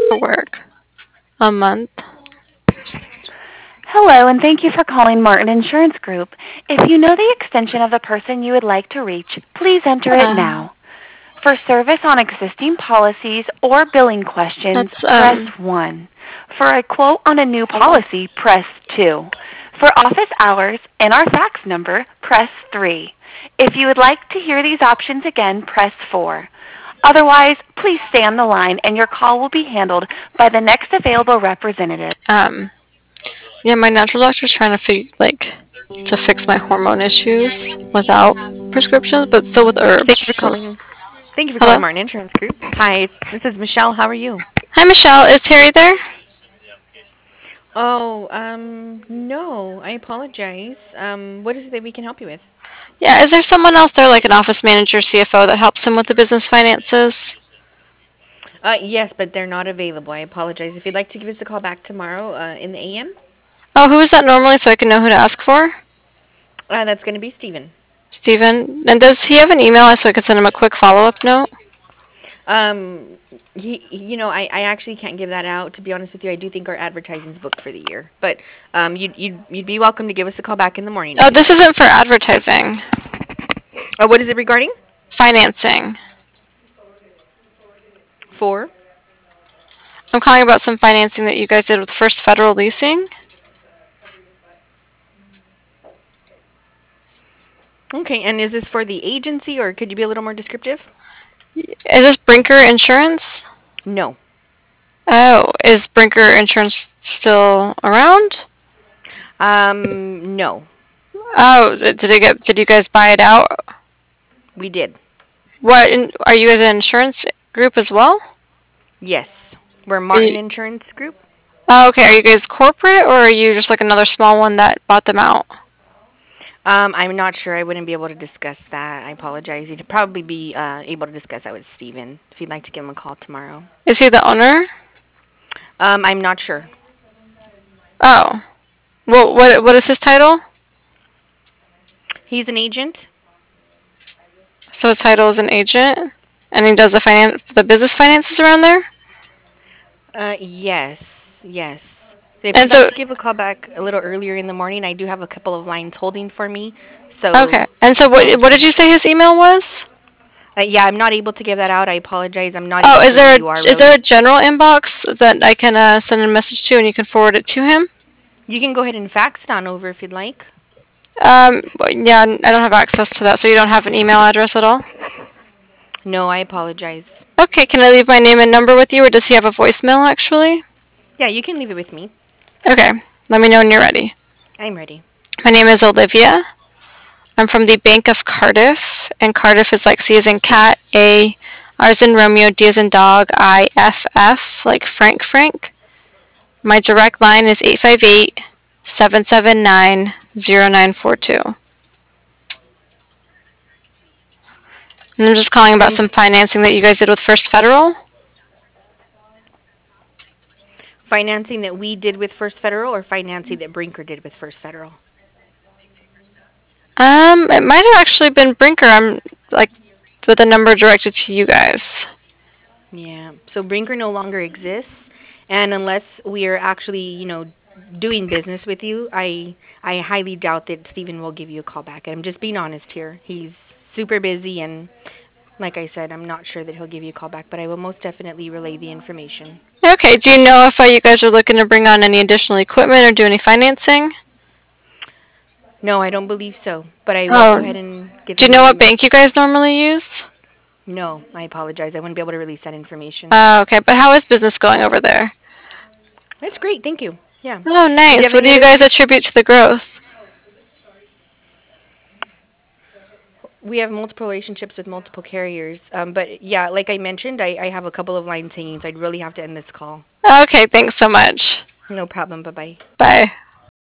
for work. A month. Hello, and thank you for calling Martin Insurance Group. If you know the extension of the person you would like to reach, please enter it Uh, now. For service on existing policies or billing questions, that's press 1. For a quote on a new policy, press 2. For office hours and our fax number, press 3. If you would like to hear these options again, press 4. Otherwise, please stay on the line and your call will be handled by the next available representative. yeah. My natural doctor's trying to to fix my hormone issues without prescriptions, but still with Thank you herbs. for So, calling. Thank you for calling hello. Martin Insurance Group. Hi, this is Michelle. How are you? Hi, Michelle. Is Terry there? Oh, no, I apologize. What is it that we can help you with? Yeah. Is there someone else there, like an office manager, CFO, that helps him with the business finances? Yes, but they're not available. I apologize. If you'd like to give us a call back tomorrow, in the AM, Oh, who is that normally, so I can know who to ask for? that's going to be Steven. Steven. And does he have an email so I can send him a quick follow-up note? Um, I actually can't give that out. To be honest with you, I do think our advertising's booked for the year. But you'd be welcome to give us a call back in the morning if Oh, you'd this like. isn't for advertising. What is it regarding? Financing. For? I'm calling about some financing that you guys did with First Federal Leasing. Okay, and is this for the agency, or could you be a little more descriptive? Is this Brinker Insurance? No. Oh, is Brinker Insurance still around? No. Oh, did you guys buy it out? We did. Are you guys an insurance group as well? Yes. We're Are Martin you, Insurance Group. oh, okay. Are you guys corporate or are you just like another small one that bought them out? I'm not sure. I wouldn't be able to discuss that. I apologize. You'd probably be able to discuss that with Steven if you'd like to give him a call tomorrow. Is he the owner? I'm not sure. Oh, well, what is his title? He's an agent. So his title is an agent, and he does the business finances around there. Yes. Yes. If And you'd like so, to give a call back a little earlier in the morning, I do have a couple of lines holding for me. So, okay. And so, what did apologize. you say his email was? Yeah, I'm not able to give that out. I apologize. I'm not Oh, able to review our is road. there a general inbox that I can send a message to, and you can forward it to him? You can go ahead and fax it on over if you'd like. Yeah, I don't have access to that, so you don't have an email address at all. No, I apologize. Okay, can I leave my name and number with you, or does he have a voicemail actually? Yeah, you can leave it with me. Okay, let me know when you're ready. I'm ready. My name is Olivia. I'm from the Bank of Cardiff, and Cardiff is like C as in cat, A, R as in Romeo, D as in dog, I, F, F, like Frank Frank. My direct line is 858-779-0942. And I'm just calling about And some financing that you guys did with First Federal. financing that we did with First Federal or financing that Brinker did with First Federal? It might have actually been Brinker. I'm like with a number directed to you guys. Yeah. So Brinker no longer exists, and unless we are actually, doing business with you, I highly doubt that Steven will give you a call back. I'm just being honest here. He's super busy, and like I said, I'm not sure that he'll give you a call back, but I will most definitely relay the information. Okay, do you know if you guys are looking to bring on any additional equipment or do any financing? No, I don't believe so, but I will go Oh, ahead and give do you him know the what bank you guys normally use? No, I apologize. I wouldn't be able to release that information. Okay, but how is business going over there? That's great. Thank you. Yeah. Oh, Did you nice. have What do any you other guys questions? attribute to the growth? We have multiple relationships with multiple carriers. But yeah, like I mentioned, I have a couple of lines hanging, so I'd really have to end this call. Okay, thanks so much. No problem. Bye bye. Bye.